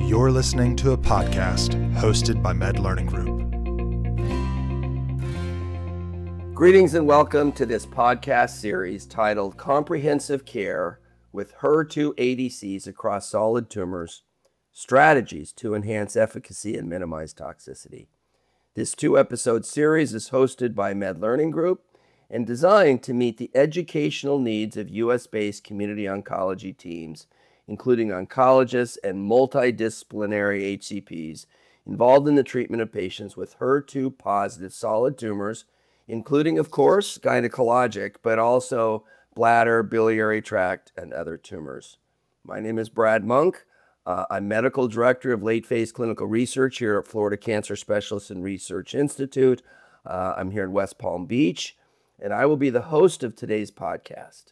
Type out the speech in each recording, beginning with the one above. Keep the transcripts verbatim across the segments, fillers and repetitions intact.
You're listening to a podcast hosted by Med Learning Group. Greetings and welcome to this podcast series titled Comprehensive Care with H E R two A D Cs Across Solid Tumors, Strategies to Enhance Efficacy and Minimize Toxicity. This two-episode series is hosted by Med Learning Group and designed to meet the educational needs of U S-based community oncology teams, including oncologists and multidisciplinary H C Ps involved in the treatment of patients with H E R two positive solid tumors, including, of course, gynecologic, but also bladder, biliary tract, and other tumors. My name is Brad Monk. Uh, I'm Medical Director of Late Phase Clinical Research here at Florida Cancer Specialists and Research Institute. Uh, I'm here in West Palm Beach, and I will be the host of today's podcast.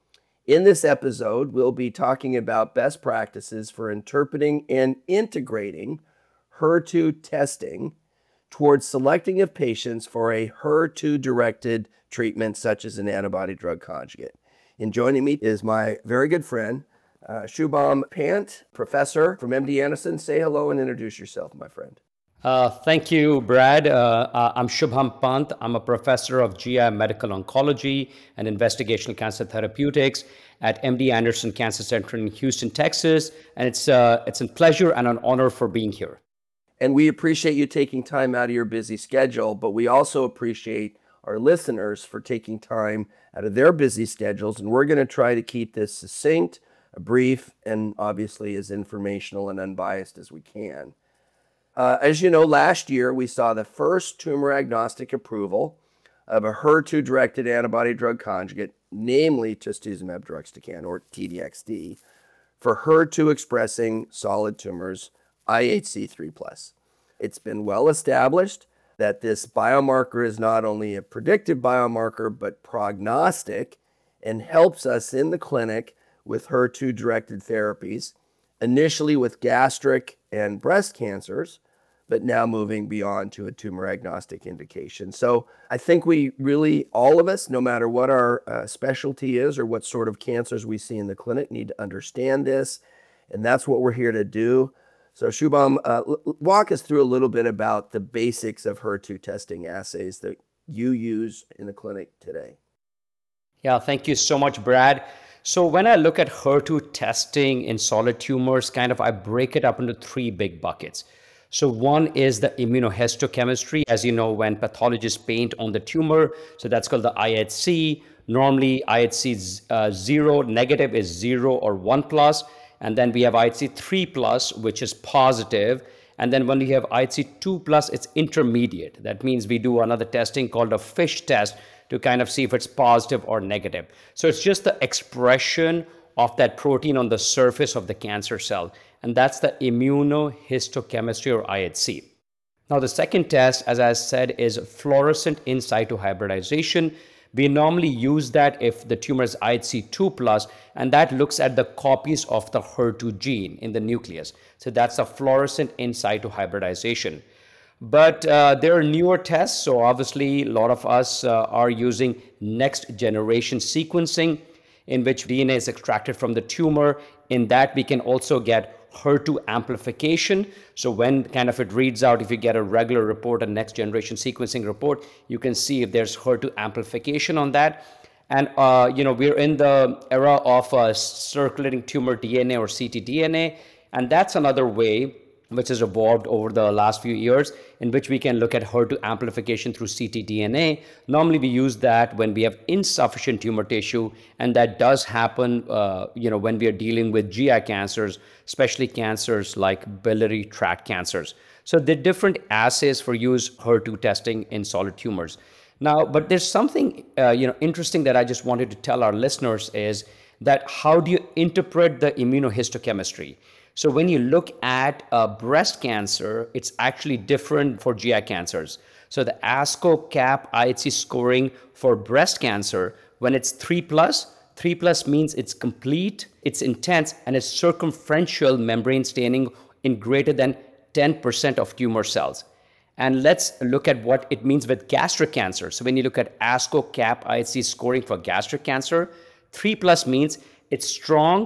In this episode, we'll be talking about best practices for interpreting and integrating H E R two testing towards selecting of patients for a H E R two-directed treatment such as an antibody-drug conjugate. And joining me is my very good friend, uh, Shubham Pant, professor from M D Anderson. Say hello and introduce yourself, my friend. Uh, thank you, Brad. Uh, uh, I'm Shubham Pant. I'm a professor of G I Medical Oncology and Investigational Cancer Therapeutics at M D Anderson Cancer Center in Houston, Texas. And it's, uh, it's a pleasure and an honor for being here. And we appreciate you taking time out of your busy schedule, but we also appreciate our listeners for taking time out of their busy schedules. And we're going to try to keep this succinct, brief, and obviously as informational and unbiased as we can. Uh, as you know, last year we saw the first tumor-agnostic approval of a H E R two-directed antibody-drug conjugate, namely trastuzumab deruxtecan, or T D X D, for H E R two-expressing solid tumors, I H C three plus. It's been well established that this biomarker is not only a predictive biomarker, but prognostic, and helps us in the clinic with H E R two-directed therapies, initially with gastric and breast cancers, but now moving beyond to a tumor-agnostic indication. So I think we really, all of us, no matter what our uh, specialty is or what sort of cancers we see in the clinic, need to understand this, and that's what we're here to do. So Shubham, uh, walk us through a little bit about the basics of H E R two testing assays that you use in the clinic today. Yeah, thank you so much, Brad. So when I look at H E R two testing in solid tumors, kind of I break it up into three big buckets. So one is the immunohistochemistry. As you know, when pathologists paint on the tumor, so that's called the I H C. Normally I H C uh, zero, negative is zero or one plus. And then we have I H C three plus, which is positive. And then when we have I H C two plus, it's intermediate. That means we do another testing called a FISH test to kind of see if it's positive or negative. So it's just the expression of that protein on the surface of the cancer cell. And that's the immunohistochemistry, or I H C. Now, the second test, as I said, is fluorescent in situ hybridization. We normally use that if the tumor is I H C two plus, and that looks at the copies of the H E R two gene in the nucleus. So that's a fluorescent in situ hybridization. But uh, there are newer tests, so obviously a lot of us uh, are using next generation sequencing, in which D N A is extracted from the tumor. In that, we can also get H E R two amplification. So when kind of it reads out, if you get a regular report, a next generation sequencing report, you can see if there's H E R two amplification on that. And, uh, you know, we're in the era of uh, circulating tumor D N A, or C T D N A. And that's another way which has evolved over the last few years, in which we can look at H E R two amplification through C T D N A. Normally we use that when we have insufficient tumor tissue, and that does happen uh, you know, when we are dealing with G I cancers, especially cancers like biliary tract cancers. So there are different assays for use H E R two testing in solid tumors. Now, but there's something uh, you know, interesting that I just wanted to tell our listeners is that how do you interpret the immunohistochemistry? So when you look at uh, breast cancer, it's actually different for G I cancers. So the ASCO-CAP I H C scoring for breast cancer, when it's three plus, three plus means it's complete, it's intense, and it's circumferential membrane staining in greater than ten percent of tumor cells. And let's look at what it means with gastric cancer. So when you look at ASCO-CAP I H C scoring for gastric cancer, three plus means it's strong,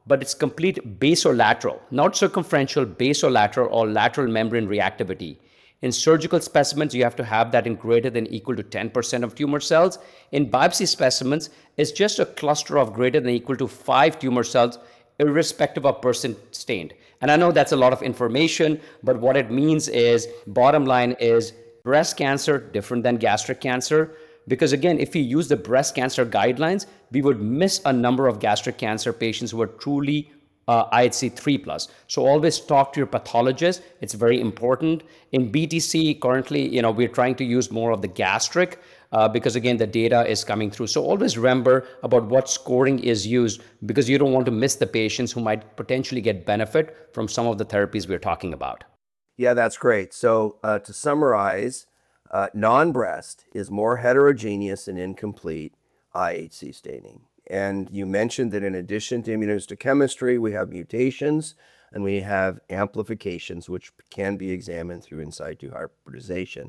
but it's complete basolateral, not circumferential, basolateral or lateral membrane reactivity. In surgical specimens, you have to have that in greater than equal to ten percent of tumor cells. In biopsy specimens, it's just a cluster of greater than equal to five tumor cells, irrespective of percent stained. And I know that's a lot of information, but what it means is, bottom line is, breast cancer different than gastric cancer. Because again, if we use the breast cancer guidelines, we would miss a number of gastric cancer patients who are truly uh, I H C three plus. So always talk to your pathologist. It's very important. In B T C, currently, you know, we're trying to use more of the gastric uh, because again, the data is coming through. So always remember about what scoring is used, because you don't want to miss the patients who might potentially get benefit from some of the therapies we're talking about. Yeah, that's great. So uh, to summarize, uh, non-breast is more heterogeneous and incomplete I H C staining. And you mentioned that in addition to immunohistochemistry, we have mutations and we have amplifications, which can be examined through in situ hybridization.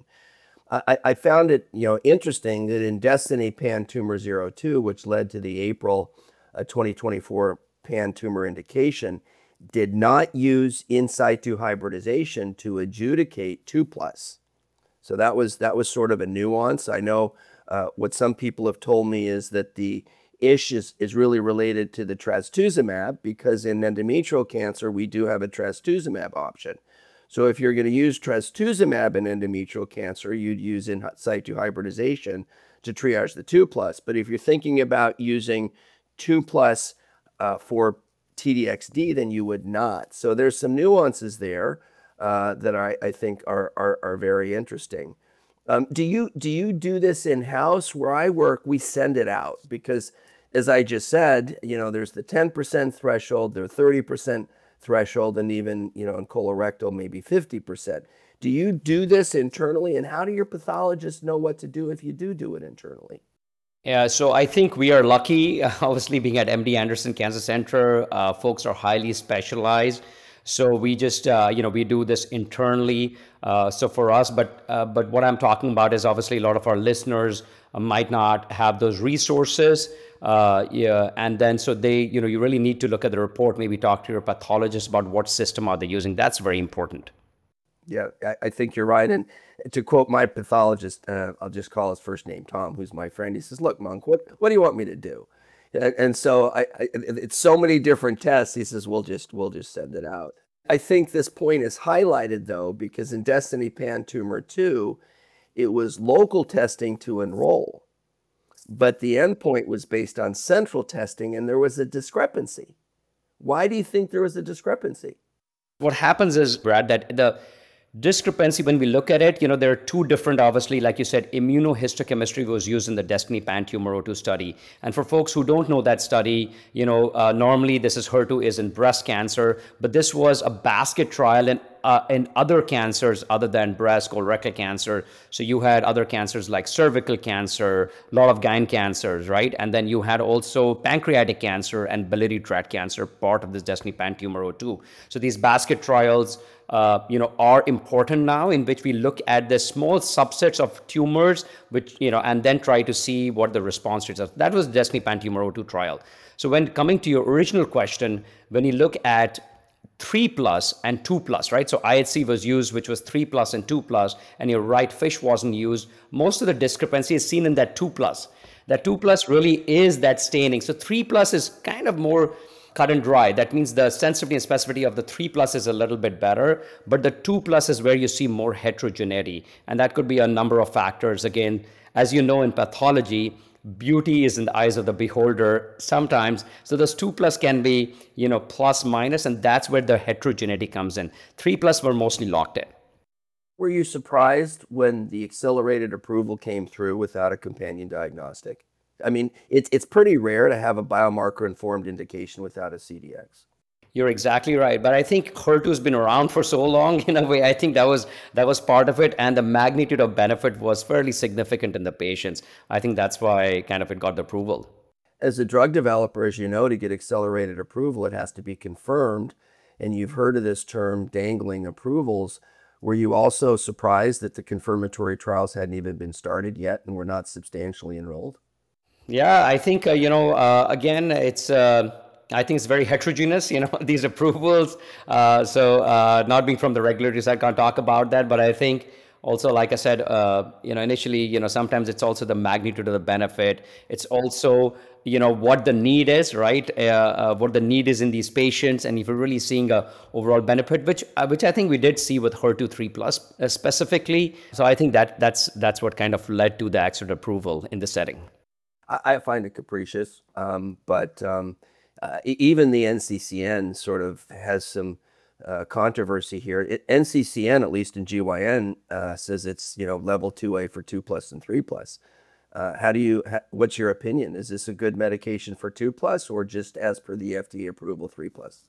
I, I found it, you know, interesting that in Destiny Pan Tumor zero two, which led to the April uh, twenty twenty-four pan tumor indication, did not use in situ hybridization to adjudicate two plus. So that was that was sort of a nuance. I know uh, what some people have told me is that the ish is, is really related to the trastuzumab, because in endometrial cancer, we do have a trastuzumab option. So if you're going to use trastuzumab in endometrial cancer, you'd use in situ hybridization to triage the two plus. But if you're thinking about using two plus uh, for T D X D, then you would not. So there's some nuances there uh, that I, I think are, are, are very interesting. Um, do you do you do this in-house? Where I work, we send it out because, as I just said, you know, there's the ten percent threshold, there's thirty percent threshold, and even, you know, in colorectal, maybe fifty percent. Do you do this internally, and how do your pathologists know what to do if you do do it internally? Yeah, so I think we are lucky, obviously being at M D Anderson Cancer Center, uh, folks are highly specialized. So we just, uh, you know, we do this internally. Uh, so for us, but uh, but what I'm talking about is obviously a lot of our listeners uh, might not have those resources. Uh, yeah, and then so they, you know, you really need to look at the report, maybe talk to your pathologist about what system are they using. That's very important. Yeah, I, I think you're right. And to quote my pathologist, uh, I'll just call his first name Tom, who's my friend. He says, "Look, Monk, what what do you want me to do?" And, and so I, I, it's so many different tests. He says, "We'll just we'll just send it out." I think this point is highlighted though, because in Destiny Pan Tumor two, it was local testing to enroll, but the endpoint was based on central testing, and there was a discrepancy. Why do you think there was a discrepancy? What happens is, Brad, that the discrepancy, when we look at it, you know, there are two different, obviously, like you said, immunohistochemistry was used in the Destiny Pan Tumor zero two study. And for folks who don't know that study, you know, uh, normally this is H E R two is in breast cancer, but this was a basket trial in, uh, in other cancers other than breast, colorectal cancer. So you had other cancers like cervical cancer, a lot of gyn cancers, right? And then you had also pancreatic cancer and biliary tract cancer, part of this Destiny Pan Tumor zero two. So these basket trials, Uh, you know, are important now, in which we look at the small subsets of tumors, which, you know, and then try to see what the response rates are. That was Destiny Pan Tumor zero two trial. So when coming to your original question, when you look at three plus and two plus, right? So I H C was used, which was three plus and two plus, and you're right, FISH wasn't used. Most of the discrepancy is seen in that two plus. That two plus really is that staining. So three plus is kind of more cut and dry. That means the sensitivity and specificity of the three plus is a little bit better, but the two plus is where you see more heterogeneity. And that could be a number of factors. Again, as you know, in pathology, beauty is in the eyes of the beholder sometimes. So those two plus can be, you know, plus minus, and that's where the heterogeneity comes in. Three plus were mostly locked in. Were you surprised when the accelerated approval came through without a companion diagnostic? I mean, it's it's pretty rare to have a biomarker-informed indication without a C D X. You're exactly right, but I think H E R two has been around for so long. In a way, I think that was that was part of it, and the magnitude of benefit was fairly significant in the patients. I think that's why kind of it got the approval. As a drug developer, as you know, to get accelerated approval, it has to be confirmed, and you've heard of this term, dangling approvals. Were you also surprised that the confirmatory trials hadn't even been started yet and were not substantially enrolled? Yeah, I think, uh, you know, uh, again, it's uh, I think it's very heterogeneous, you know, these approvals. Uh, so uh, not being from the regulatory side, can't talk about that. But I think also, like I said, uh, you know, initially, you know, sometimes it's also the magnitude of the benefit. It's also, you know, what the need is, right? Uh, uh, what the need is in these patients, and if you're really seeing a overall benefit, which uh, which I think we did see with H E R two three plus uh, specifically. So I think that that's that's what kind of led to the accelerated approval in the setting. I, I find it capricious, um, but um, uh, e- even the N C C N sort of has some uh, controversy here. It, N C C N, at least in G Y N, uh, says it's, you know, level two A for two plus and three plus. Uh, how do you? Ha, what's your opinion? Is this a good medication for two plus, or just as per the F D A approval three plus?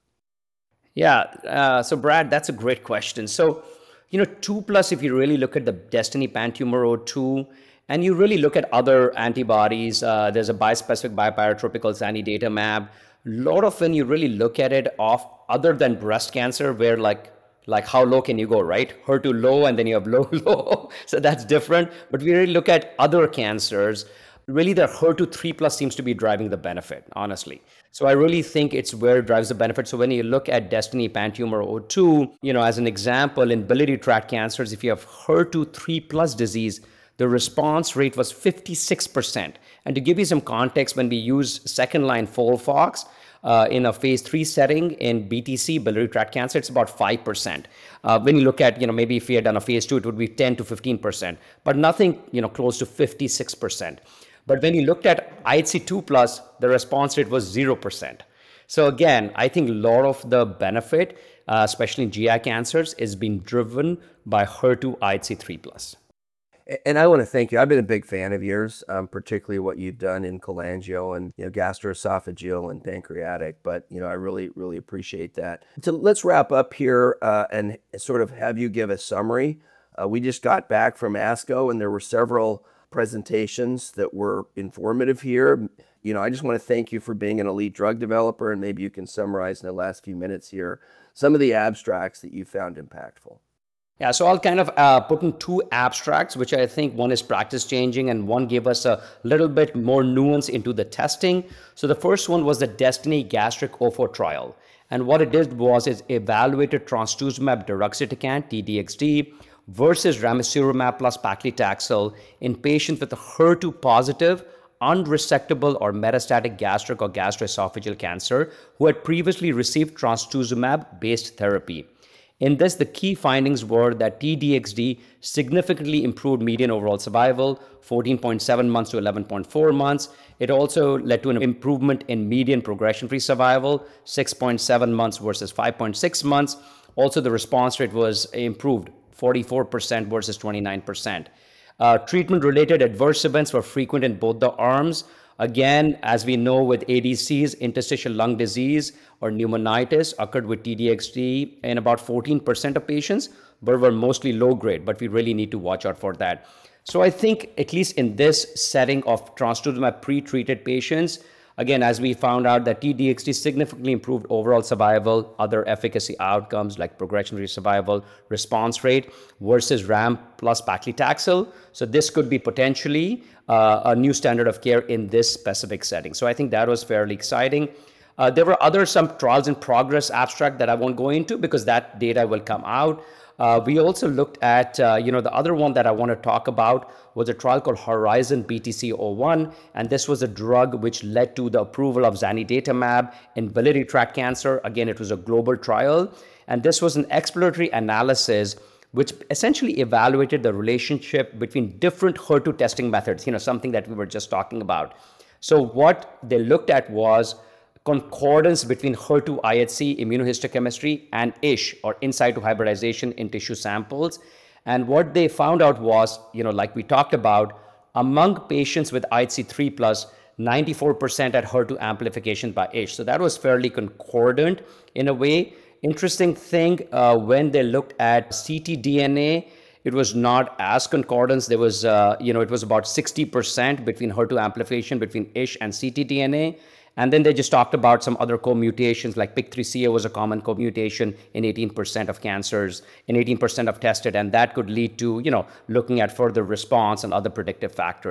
Yeah. Uh, so Brad, that's a great question. So, you know, two plus, if you really look at the Destiny pan-tumor zero two, and you really look at other antibodies, uh, there's a bispecific biparatropical zanidatamab. A lot of when you really look at it, off other than breast cancer, where like like how low can you go, right? H E R two low, and then you have low, low. So that's different. But we really look at other cancers. Really, the H E R two three plus seems to be driving the benefit, honestly. So I really think it's where it drives the benefit. So when you look at Destiny pan-tumor zero two, you know, as an example, in biliary tract cancers, if you have H E R two three plus disease, the response rate was fifty-six percent. And to give you some context, when we use second-line FOLFOX uh, in a phase three setting in B T C, biliary tract cancer, it's about five percent. Uh, when you look at, you know, maybe if we had done a phase two, it would be ten to fifteen percent, but nothing, you know, close to fifty-six percent. But when you looked at I H C two plus, the response rate was zero percent. So again, I think a lot of the benefit, uh, especially in G I cancers, is being driven by H E R two I H C three plus. And I want to thank you. I've been a big fan of yours, um, particularly what you've done in cholangio and, you know, gastroesophageal and pancreatic. But, you know, I really, really appreciate that. So let's wrap up here uh, and sort of have you give a summary. Uh, we just got back from ASCO, and there were several presentations that were informative here. You know, I just want to thank you for being an elite drug developer, and maybe you can summarize in the last few minutes here some of the abstracts that you found impactful. Yeah, so I'll kind of uh, put in two abstracts, which I think one is practice changing and one gave us a little bit more nuance into the testing. So the first one was the Destiny Gastric zero four trial. And what it did was it evaluated trastuzumab deruxtecan, T D X D, versus ramucirumab plus paclitaxel in patients with a H E R two positive, unresectable or metastatic gastric or gastroesophageal cancer who had previously received trastuzumab-based therapy. In this, the key findings were that T D X D significantly improved median overall survival, fourteen point seven months to eleven point four months. It also led to an improvement in median progression-free survival, six point seven months versus five point six months. Also, the response rate was improved, forty-four percent versus twenty-nine percent. Uh, treatment-related adverse events were frequent in both the arms. Again, as we know with A D Cs, interstitial lung disease or pneumonitis occurred with T D X D in about fourteen percent of patients, but were mostly low grade, but we really need to watch out for that. So I think at least in this setting of trastuzumab pre-treated patients, again, as we found out that T D X D significantly improved overall survival, other efficacy outcomes like progression-free survival, response rate versus RAM plus paclitaxel. So this could be potentially uh, a new standard of care in this specific setting. So I think that was fairly exciting. Uh, there were other some trials in progress abstract that I won't go into because that data will come out. Uh, we also looked at, uh, you know, the other one that I want to talk about was a trial called Horizon B T C zero one. And this was a drug which led to the approval of zanidatamab in biliary tract cancer. Again, it was a global trial. And this was an exploratory analysis which essentially evaluated the relationship between different H E R two testing methods, you know, something that we were just talking about. So what they looked at was concordance between H E R two I H C immunohistochemistry and I S H, or in situ hybridization in tissue samples. And what they found out was, you know, like we talked about, among patients with I H C three plus, ninety-four percent had H E R two amplification by I S H. So that was fairly concordant in a way. Interesting thing, uh, when they looked at C T D N A, it was not as concordance. There was, uh, you know, it was about sixty percent between H E R two amplification between I S H and C T D N A. And then they just talked about some other co-mutations, like P I K three C A was a common co-mutation in eighteen percent of cancers, in eighteen percent of tested, and that could lead to, you know, looking at further response and other predictive factors.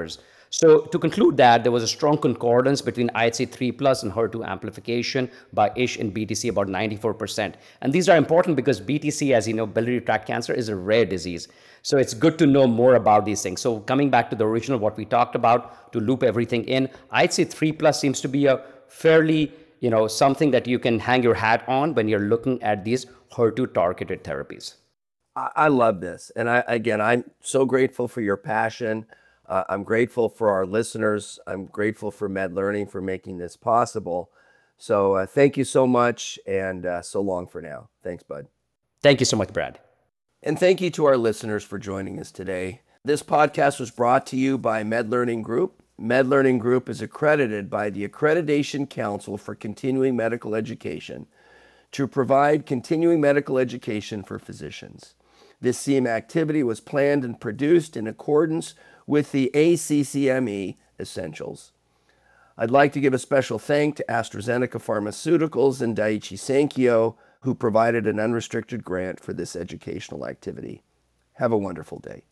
So to conclude that, there was a strong concordance between I H C three plus and H E R two amplification by I S H and B T C, about ninety-four percent. And these are important because B T C, as you know, biliary tract cancer, is a rare disease. So it's good to know more about these things. So coming back to the original, what we talked about, to loop everything in, I H C three plus seems to be a fairly, you know, something that you can hang your hat on when you're looking at these H E R two targeted therapies. I love this. And I, again, I'm so grateful for your passion. Uh, I'm grateful for our listeners. I'm grateful for MedLearning for making this possible. So uh, thank you so much, and uh, so long for now. Thanks, bud. Thank you so much, Brad. And thank you to our listeners for joining us today. This podcast was brought to you by MedLearning Group. MedLearning Group is accredited by the Accreditation Council for Continuing Medical Education to provide continuing medical education for physicians. This C M E activity was planned and produced in accordance with the A C C M E Essentials. I'd like to give a special thank to AstraZeneca Pharmaceuticals and Daiichi Sankyo, who provided an unrestricted grant for this educational activity. Have a wonderful day.